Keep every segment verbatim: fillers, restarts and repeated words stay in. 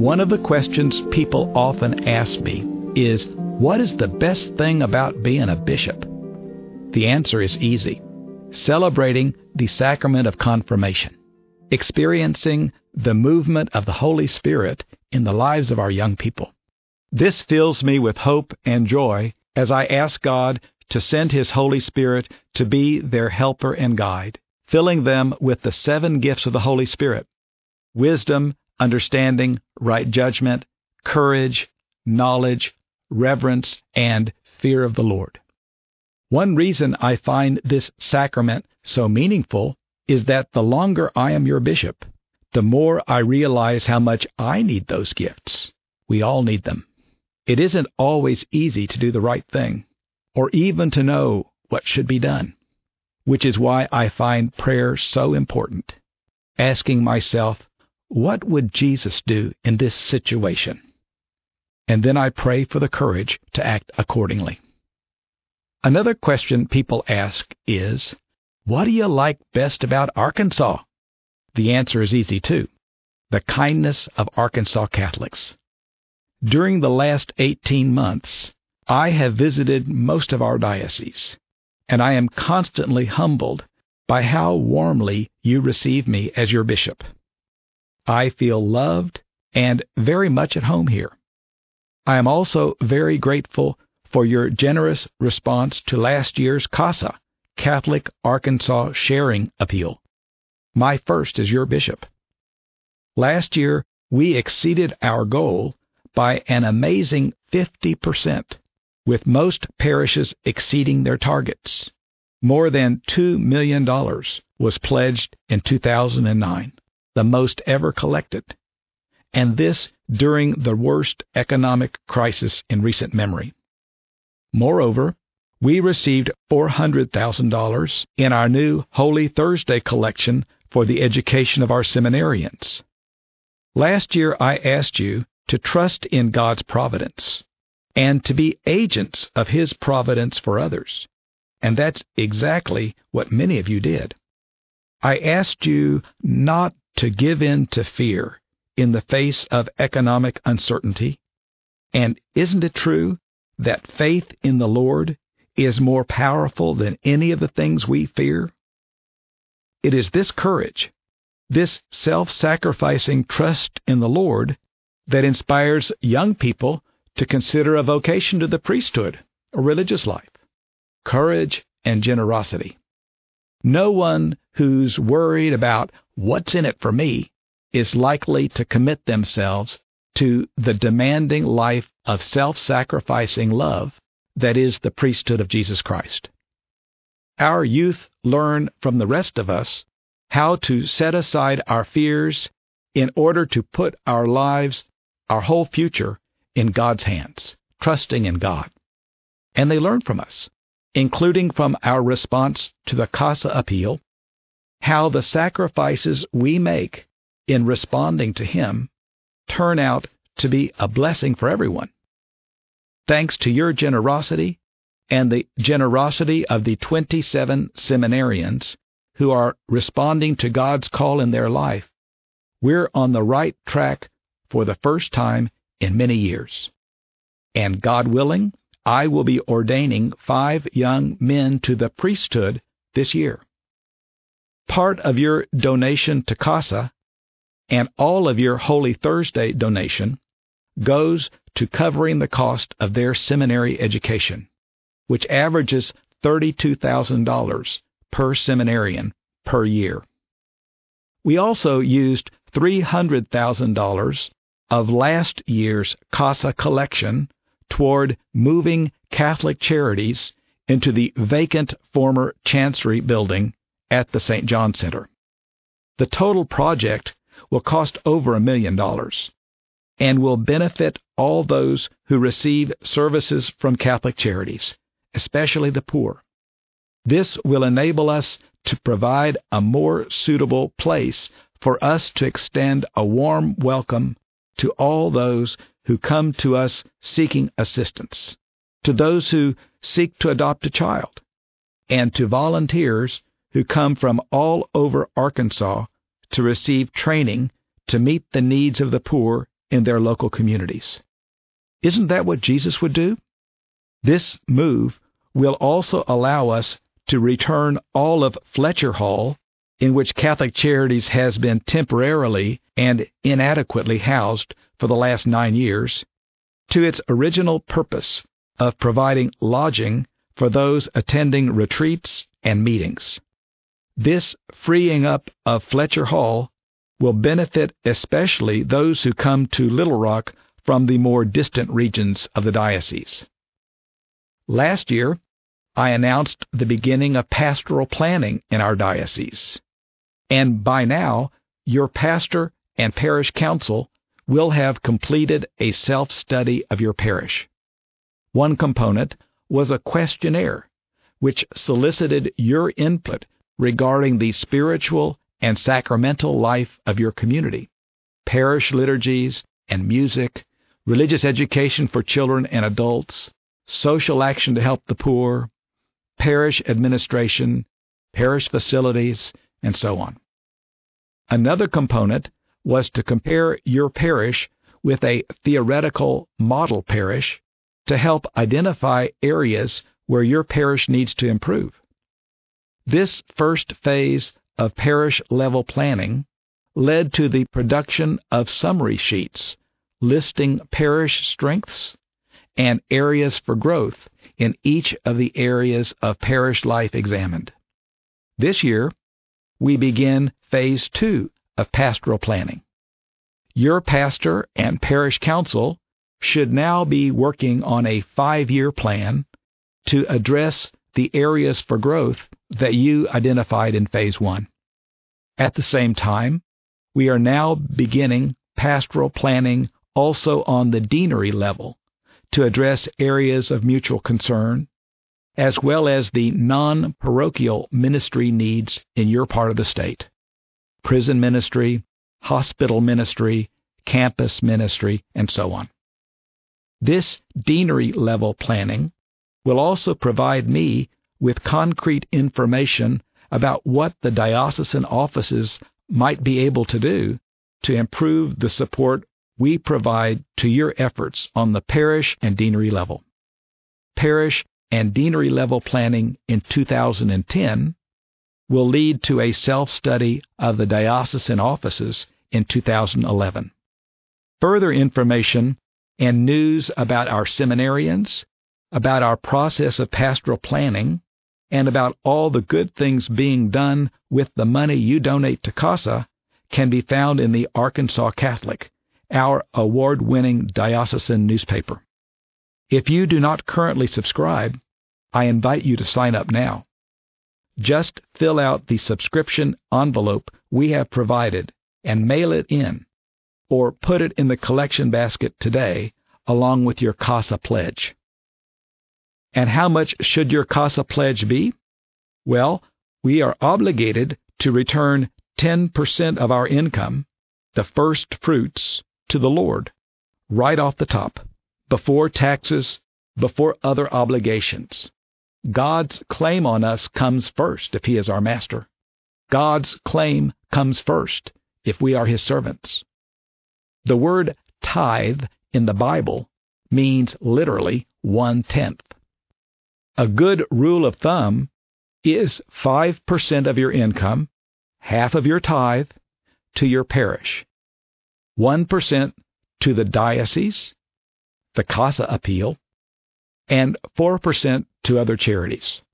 One of the questions people often ask me is, what is the best thing about being a bishop? The answer is easy. Celebrating the sacrament of confirmation. Experiencing the movement of the Holy Spirit in the lives of our young people. This fills me with hope and joy as I ask God to send His Holy Spirit to be their helper and guide, filling them with the seven gifts of the Holy Spirit: wisdom, understanding, right judgment, courage, knowledge, reverence, and fear of the Lord. One reason I find this sacrament so meaningful is that the longer I am your bishop, the more I realize how much I need those gifts. We all need them. It isn't always easy to do the right thing, or even to know what should be done, which is why I find prayer so important, asking myself, what would Jesus do in this situation? And then I pray for the courage to act accordingly. Another question people ask is, what do you like best about Arkansas? The answer is easy too. The kindness of Arkansas Catholics. During the last eighteen months, I have visited most of our diocese, and I am constantly humbled by how warmly you receive me as your bishop. I feel loved and very much at home here. I am also very grateful for your generous response to last year's CASA, Catholic Arkansas Sharing Appeal, my first as your bishop. Last year, we exceeded our goal by an amazing fifty percent, with most parishes exceeding their targets. More than two million dollars was pledged in two thousand nine, the most ever collected, and this during the worst economic crisis in recent memory. Moreover, we received four hundred thousand dollars in our new Holy Thursday collection for the education of our seminarians. Last year I asked you to trust in God's providence and to be agents of His providence for others, and that's exactly what many of you did. I asked you not to give in to fear in the face of economic uncertainty, and isn't it true that faith in the Lord is more powerful than any of the things we fear? It is this courage, this self-sacrificing trust in the Lord, that inspires young people to consider a vocation to the priesthood or religious life. Courage and generosity. No one who's worried about what's in it for me is likely to commit themselves to the demanding life of self-sacrificing love that is the priesthood of Jesus Christ. Our youth learn from the rest of us how to set aside our fears in order to put our lives, our whole future, in God's hands, trusting in God. And they learn from us, including from our response to the CASA appeal, how the sacrifices we make in responding to Him turn out to be a blessing for everyone. Thanks to your generosity and the generosity of the twenty-seven seminarians who are responding to God's call in their life, we're on the right track for the first time in many years. And God willing, I will be ordaining five young men to the priesthood this year. Part of your donation to CASA and all of your Holy Thursday donation goes to covering the cost of their seminary education, which averages thirty-two thousand dollars per seminarian per year. We also used three hundred thousand dollars of last year's CASA collection toward moving Catholic Charities into the vacant former Chancery building at the Saint John Center. The total project will cost over a million dollars and will benefit all those who receive services from Catholic Charities, especially the poor. This will enable us to provide a more suitable place for us to extend a warm welcome to all those who come to us seeking assistance, to those who seek to adopt a child, and to volunteers who come from all over Arkansas to receive training to meet the needs of the poor in their local communities. Isn't that what Jesus would do? This move will also allow us to return all of Fletcher Hall, in which Catholic Charities has been temporarily and inadequately housed for the last nine years, to its original purpose of providing lodging for those attending retreats and meetings. This freeing up of Fletcher Hall will benefit especially those who come to Little Rock from the more distant regions of the diocese. Last year, I announced the beginning of pastoral planning in our diocese, and by now, your pastor and parish council will have completed a self-study of your parish. One component was a questionnaire which solicited your input regarding the spiritual and sacramental life of your community, parish liturgies and music, religious education for children and adults, social action to help the poor, parish administration, parish facilities, and so on. Another component was to compare your parish with a theoretical model parish to help identify areas where your parish needs to improve. This first phase of parish-level planning led to the production of summary sheets listing parish strengths and areas for growth in each of the areas of parish life examined. This year, we begin phase two of pastoral planning. Your pastor and parish council should now be working on a five-year plan to address the areas for growth that you identified in phase one. At the same time, we are now beginning pastoral planning also on the deanery level to address areas of mutual concern, as well as the non-parochial ministry needs in your part of the state: prison ministry, hospital ministry, campus ministry, and so on. This deanery-level planning will also provide me with concrete information about what the diocesan offices might be able to do to improve the support we provide to your efforts on the parish and deanery level. Parish and deanery level planning in two thousand ten will lead to a self-study of the diocesan offices in two thousand eleven. Further information and news about our seminarians, about our process of pastoral planning, and about all the good things being done with the money you donate to CASA can be found in the Arkansas Catholic, our award-winning diocesan newspaper. If you do not currently subscribe, I invite you to sign up now. Just fill out the subscription envelope we have provided and mail it in, or put it in the collection basket today along with your CASA pledge. And how much should your CASA pledge be? Well, we are obligated to return ten percent of our income, the first fruits, to the Lord, right off the top, before taxes, before other obligations. God's claim on us comes first if He is our master. God's claim comes first if we are His servants. The word tithe in the Bible means literally one-tenth. A good rule of thumb is five percent of your income, half of your tithe, to your parish, one percent to the diocese, the CASA appeal, and four percent to other charities.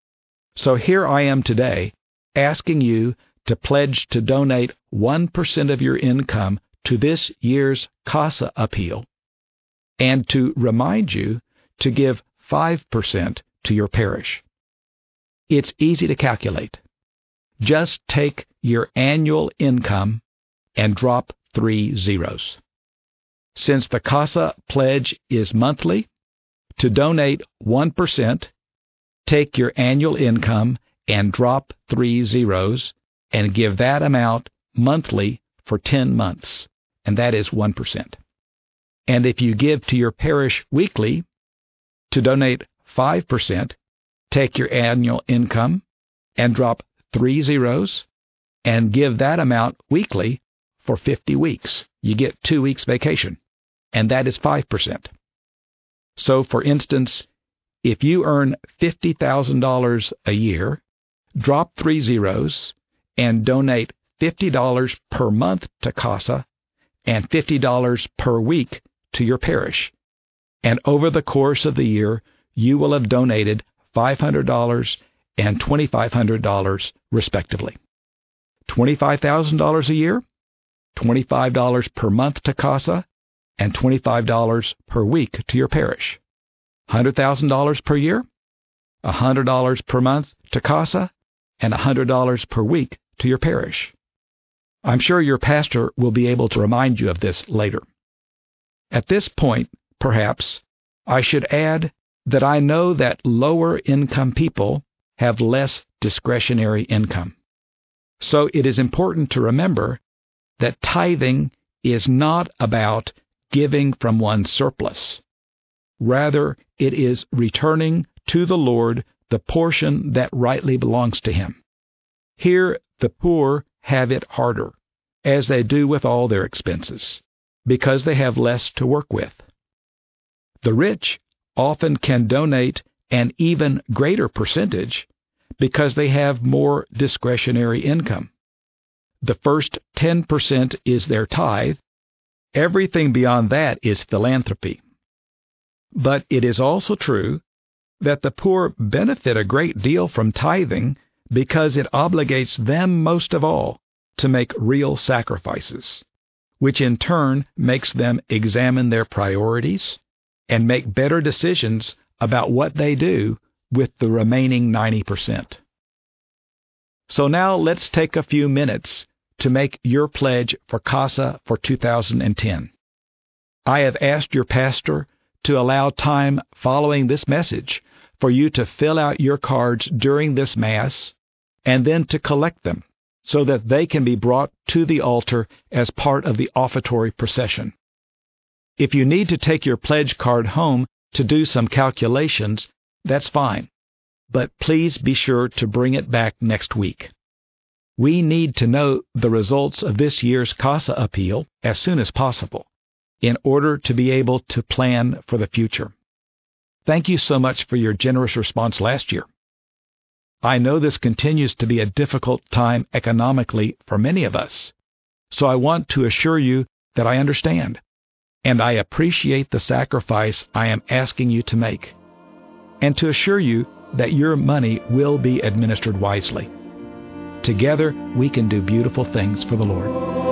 So here I am today asking you to pledge to donate one percent of your income to this year's CASA appeal, and to remind you to give five percent to your parish. It's easy to calculate. Just take your annual income and drop three zeros. Since the CASA pledge is monthly, to donate one percent, take your annual income and drop three zeros and give that amount monthly for ten months, and that is one percent. And if you give to your parish weekly, to donate five percent, take your annual income and drop three zeros and give that amount weekly for fifty weeks. You get two weeks vacation, and that is five percent. So, for instance, if you earn fifty thousand dollars a year, drop three zeros, and donate fifty dollars per month to CASA and fifty dollars per week to your parish. And over the course of the year, you will have donated five hundred dollars and twenty-five hundred dollars respectively. twenty-five thousand dollars a year, twenty-five dollars per month to CASA, and twenty-five dollars per week to your parish. one hundred thousand dollars per year, one hundred dollars per month to CASA, and one hundred dollars per week to your parish. I'm sure your pastor will be able to remind you of this later. At this point, perhaps, I should add that I know that lower-income people have less discretionary income. So it is important to remember that tithing is not about giving from one's surplus. Rather, it is returning to the Lord the portion that rightly belongs to Him. Here, the poor have it harder, as they do with all their expenses, because they have less to work with. The rich often can donate an even greater percentage because they have more discretionary income. The first ten percent is their tithe. Everything beyond that is philanthropy. But it is also true that the poor benefit a great deal from tithing because it obligates them most of all to make real sacrifices, which in turn makes them examine their priorities and make better decisions about what they do with the remaining ninety percent. So now let's take a few minutes to make your pledge for CASA for two thousand ten. I have asked your pastor to allow time following this message for you to fill out your cards during this Mass and then to collect them so that they can be brought to the altar as part of the offertory procession. If you need to take your pledge card home to do some calculations, that's fine, but please be sure to bring it back next week. We need to know the results of this year's CASA appeal as soon as possible in order to be able to plan for the future. Thank you so much for your generous response last year. I know this continues to be a difficult time economically for many of us, so I want to assure you that I understand, and I appreciate the sacrifice I am asking you to make, and to assure you that your money will be administered wisely. Together, we can do beautiful things for the Lord.